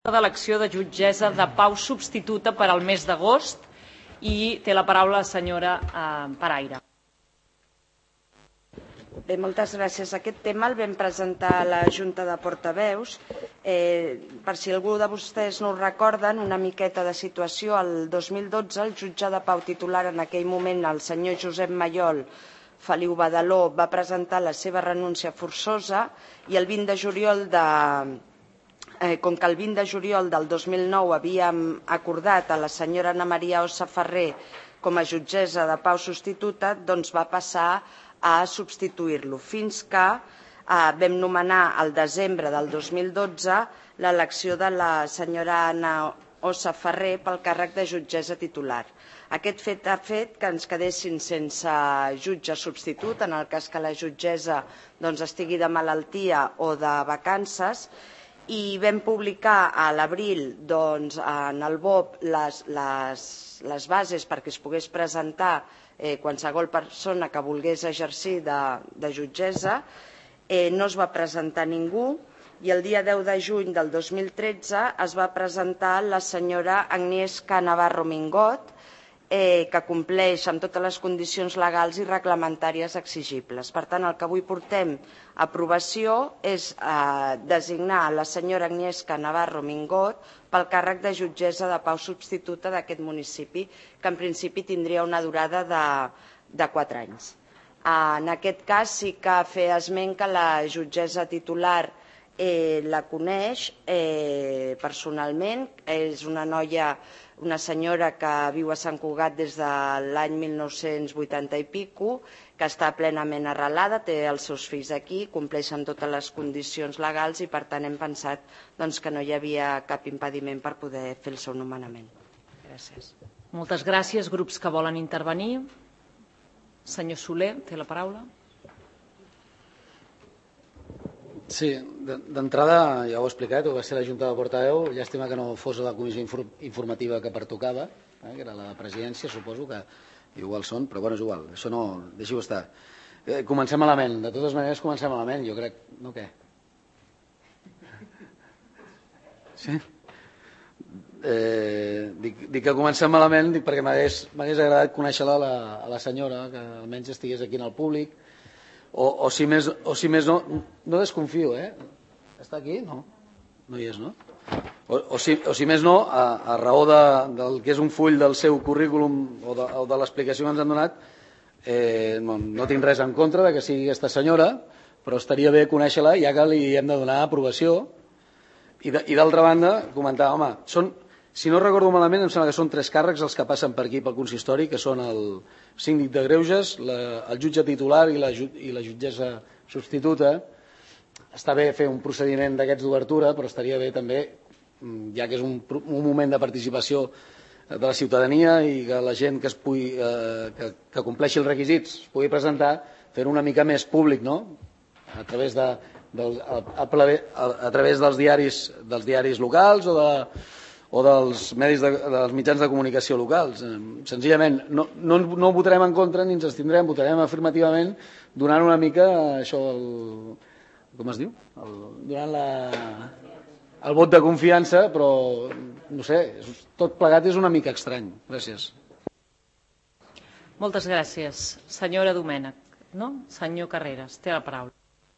d'elecció de jutgessa de pau substituta per al mes d'agost i té la paraula la senyora Paraire. Bé, moltes gràcies. Aquest tema el vam presentar a la Junta de Portaveus. Per si algú de vostès no ho recorden, una miqueta de situació. El 2012 el jutge de pau titular en aquell moment, el senyor Josep Mallol Feliu Badaló, va presentar la seva renúncia forçosa i el 20 de juliol com que el 20 de juliol del 2009 havíem acordat a la senyora Ana Maria Ossa Ferrer com a jutgessa de pau substituta, doncs va passar a substituir-lo, fins que vam nomenar al desembre del 2012 l'elecció de la senyora Ana Ossa Ferrer pel càrrec de jutgessa titular. Aquest fet ha fet que ens quedéssim sense jutge substitut, en el cas que la jutgessa estigui de malaltia o de vacances, i vam publicar a l'abril en el BOP les bases perquè es pogués presentar qualsevol persona que volgués exercir de jutgessa. No es va presentar ningú i el dia 10 de juny del 2013 es va presentar la senyora Agnieszka Navarro Mingot, que compleix amb totes les condicions legals i reglamentàries exigibles. Per tant, el que avui portem a aprovació és designar la senyora Agnieszka Navarro Mingot pel càrrec de jutgessa de pau substituta d'aquest municipi, que en principi tindria una durada de 4 anys. En aquest cas sí que fer esment que la jutgessa titular la coneix personalment, és una noia, una senyora que viu a Sant Cugat des de l'any 1980 i pico, que està plenament arrelada, té els seus fills aquí, compleix amb totes les condicions legals i per tant hem pensat que no hi havia cap impediment per poder fer el seu nomenament. Gràcies. Moltes gràcies. Grups que volen intervenir. Senyor Soler, té la paraula. Sí, d'entrada ja ho he explicat, va ser la Junta de Portaveu, llàstima que no fos la comissió informativa que pertocava, que era la presidència, suposo que igual són, però bueno, és igual, això no, deixi-ho estar. Comencem malament, de totes maneres comencem malament, jo crec, no què? Sí? Dic que comencem malament perquè m'hagués agradat conèixer-la a la senyora, que almenys estigués aquí en el públic, o si més no desconfio, està aquí? No hi és, no? O si més no, a raó del que és un full del seu currículum o de l'explicació que ens han donat, no tinc res en contra que sigui aquesta senyora, però estaria bé conèixer-la ja que li hem de donar aprovació. I d'altra banda, comentar, home, si no recordo malament, em sembla que són 3 càrrecs els que passen per aquí pel consistori, que són el síndic de greuges, el jutge titular i la jutgessa substituta. Està bé fer un procediment d'aquests d'obertura, però estaria bé també, ja que és un moment de participació de la ciutadania i que la gent que compleixi els requisits es pugui presentar, fer-ho una mica més públic, no? A través dels diaris locals o dels mitjans de comunicació locals. Senzillament, no votarem en contra ni ens abstindrem, votarem afirmativament donant una mica això, com es diu? Donant el vot de confiança, però no sé, tot plegat és una mica estrany. Gràcies. Moltes gràcies. Senyora Domènech, no? Senyor Carreras, té la paraula.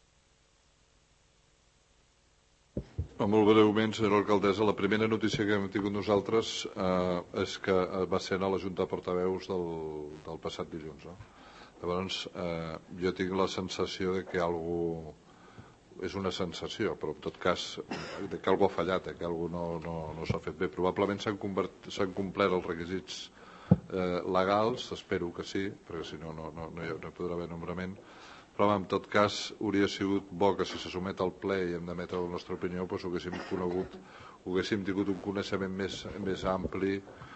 Molt breument, senyora alcaldessa, la primera notícia que hem tingut nosaltres és que va ser a la Junta de Portaveus del passat dilluns. Llavors, jo tinc la sensació que és una sensació, però en tot cas que algú ha fallat, que algú no s'ha fet bé. Probablement s'han complert els requisits legals, espero que sí, perquè si no hi podrà haver nombrament. Però en tot cas hauria sigut bo que si se somet al ple i hem d'emetre la nostra opinió ho haguéssim tingut un coneixement més ampli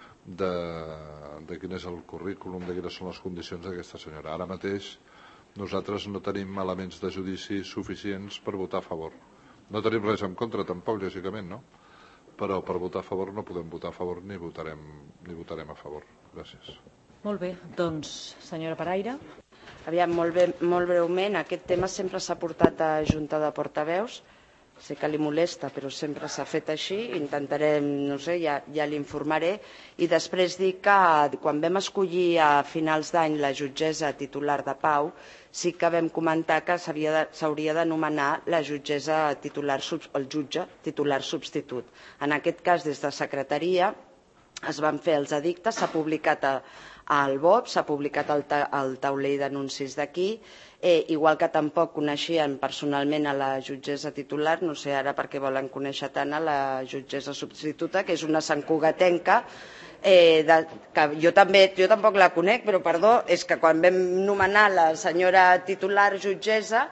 de quin és el currículum, de quines són les condicions d'aquesta senyora. Ara mateix nosaltres no tenim elements de judici suficients per votar a favor. No tenim res en contra tampoc, lògicament, no? Però per votar a favor no podem votar a favor ni votarem a favor. Gràcies. Molt bé, doncs, senyora Paraire. Aviam, molt breument, aquest tema sempre s'ha portat a Junta de Portaveus Sé que li molesta, però sempre s'ha fet així. Intentarem, no sé, ja l'informaré. I després dir que quan vam escollir a finals d'any la jutgessa titular de Pau, sí que vam comentar que s'hauria d'anomenar la jutgessa titular, el jutge titular substitut. En aquest cas, des de secretaria, es van fer els edictes, s'ha publicat al BOP, s'ha publicat al taulell d'anuncis d'aquí, igual que tampoc coneixien personalment a la jutgessa titular, no sé ara per què volen conèixer tant a la jutgessa substituta, que és una santcugatenca, que jo tampoc la conec, però perdó, és que quan vam nomenar la senyora titular jutgessa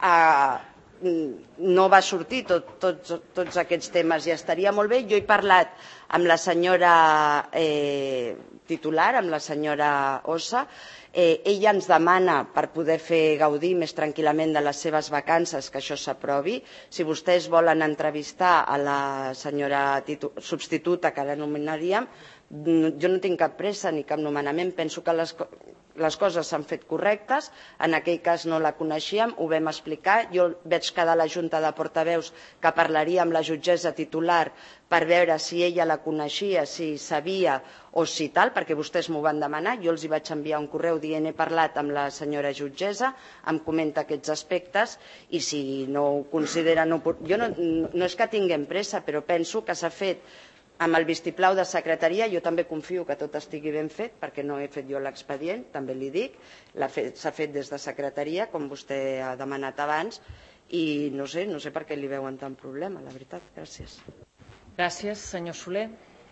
no va sortir tots aquests temes i estaria molt bé. Jo he parlat amb la senyora titular, amb la senyora Ossa. Ella ens demana per poder fer gaudir més tranquil·lament de les seves vacances que això s'aprovi. Si vostès volen entrevistar a la senyora substituta que la nomenaríem, jo no tinc cap pressa ni cap nomenament. Penso que les coses s'han fet correctes. En aquell cas no la coneixíem, ho vam explicar. Jo vaig quedar a la Junta de Portaveus que parlaria amb la jutgessa titular per veure si ella la coneixia, si sabia o si tal, perquè vostès m'ho van demanar. Jo els hi vaig enviar un correu dient he parlat amb la senyora jutgessa, em comenta aquests aspectes i si no ho consideren oportú... Jo no és que tinguem pressa, però penso que s'ha fet amb el vistiplau de secretaria. Jo també confio que tot estigui ben fet, perquè no he fet jo l'expedient, també li dic. S'ha fet des de secretaria, com vostè ha demanat abans, i no sé per què li veuen tant problema, la veritat. Gràcies. Gràcies, senyor Soler.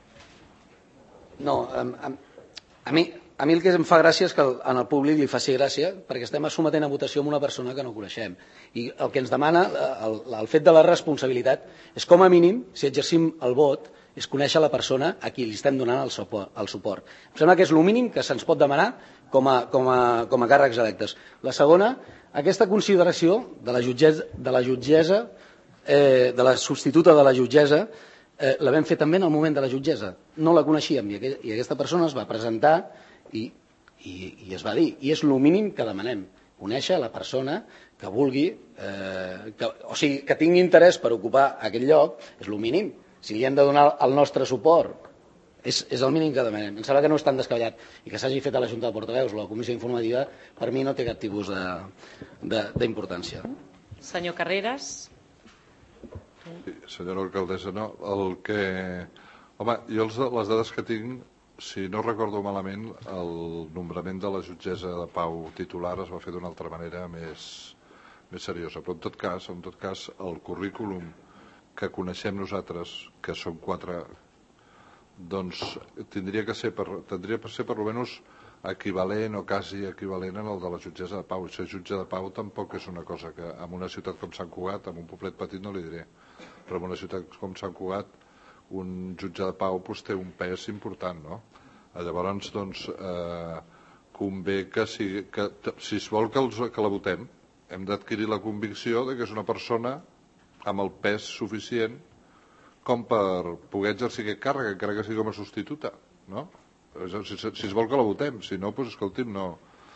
No, a mi el que em fa gràcia és que en el públic li faci gràcia, perquè estem sometent a votació amb una persona que no coneixem. I el que ens demana, el fet de la responsabilitat, és com a mínim, si exercim el vot, és conèixer la persona a qui li estem donant el suport. Em sembla que és el mínim que se'ns pot demanar com a càrrecs electes. La segona, aquesta consideració de la jutgessa, de la substituta de la jutgessa, la vam fer també en el moment de la jutgessa. No la coneixíem i aquesta persona es va presentar i es va dir. I és el mínim que demanem, conèixer la persona que vulgui, o sigui, que tingui interès per ocupar aquest lloc, és el mínim. Si li hem de donar el nostre suport, és el mínim que demanem. Em sembla que no és tan descabellat i que s'hagi fet a la Junta de Portaveus o a la Comissió Informativa, per mi no té cap tipus d'importància. Senyor Carreras. Sí, senyora alcaldessa, no. Home, jo les dades que tinc, si no recordo malament, el nombrament de la jutgessa de Pau titular es va fer d'una altra manera més seriosa. Però en tot cas, el currículum que coneixem nosaltres, que són 4, doncs tindria per ser per almenys equivalent o quasi equivalent al de la jutgessa de Pau. Ser jutge de Pau tampoc és una cosa que en una ciutat com Sant Cugat, en un poblet petit no li diré, però en una ciutat com Sant Cugat un jutge de Pau té un pes important, no? Llavors, doncs, convé que si es vol que la votem, hem d'adquirir la convicció que és una persona amb el pes suficient com per poder exercir aquest càrrec, encara que sigui com a substituta, no? Si es vol que la votem, si no, doncs escolti'm, no.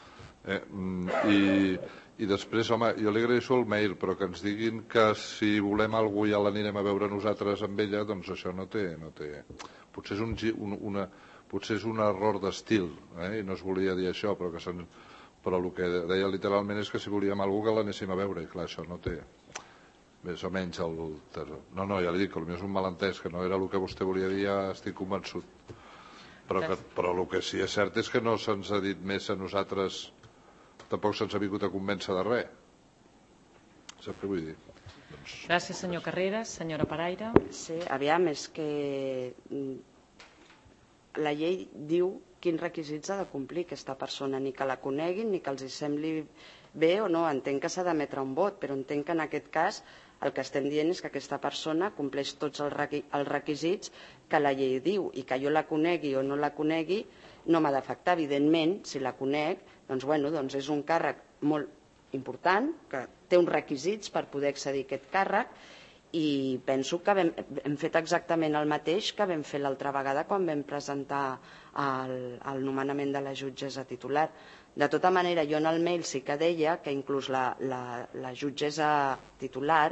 I després, home, jo li agraeixo el mail, però que ens diguin que si volem alguna cosa ja l'anirem a veure nosaltres amb ella, doncs això no té. Potser és un error d'estil, i no es volia dir això, però el que deia literalment és que si volíem alguna cosa que l'anéssim a veure, i clar, això no té més o menys No, ja li dic, potser és un malentès, que no era el que vostè volia dir, ja estic convençut. Però el que sí és cert és que no se'ns ha dit més a nosaltres, tampoc se'ns ha vingut a convèncer de res. Sap què vull dir? Gràcies, senyor Carreras. Senyora Paraire. Sí, aviam, és que la llei diu quins requisits ha de complir aquesta persona, ni que la coneguin, ni que els sembli bé o no. Entenc que s'ha d'emetre un vot, però entenc que en aquest cas el que estem dient és que aquesta persona compleix tots els requisits que la llei diu, i que jo la conegui o no la conegui no m'ha d'afectar. Evidentment, si la conec, doncs és un càrrec molt important, que té uns requisits per poder accedir a aquest càrrec, i penso que hem fet exactament el mateix que vam fer l'altra vegada quan vam presentar el nomenament de la jutgessa titular. De tota manera, jo en el mail sí que deia que inclús la jutgessa titular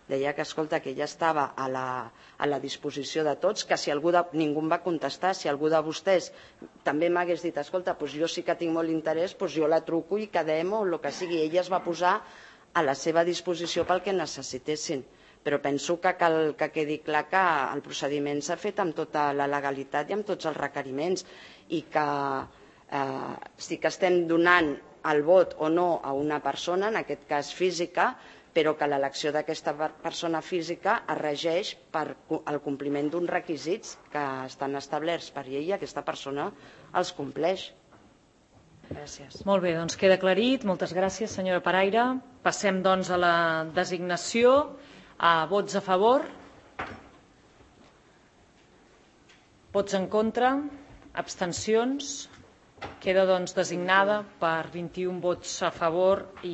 Deia que, escolta, que ella estava a la disposició de tots, que si ningú em va contestar, si algú de vostès també m'hagués dit, escolta, doncs jo sí que tinc molt interès, doncs jo la truco i quedem o el que sigui. Ella es va posar a la seva disposició pel que necessitessin. Però penso que cal que quedi clar que el procediment s'ha fet amb tota la legalitat i amb tots els requeriments i que sí que estem donant el vot o no a una persona, en aquest cas física, però que l'elecció d'aquesta persona física es regeix per el compliment d'uns requisits que estan establerts per llei i aquesta persona els compleix. Gràcies. Molt bé, doncs queda aclarit. Moltes gràcies, senyora Paraire. Passem, doncs, a la designació. Vots a favor? Vots en contra? Abstencions? Queda, doncs, designada per 21 vots a favor i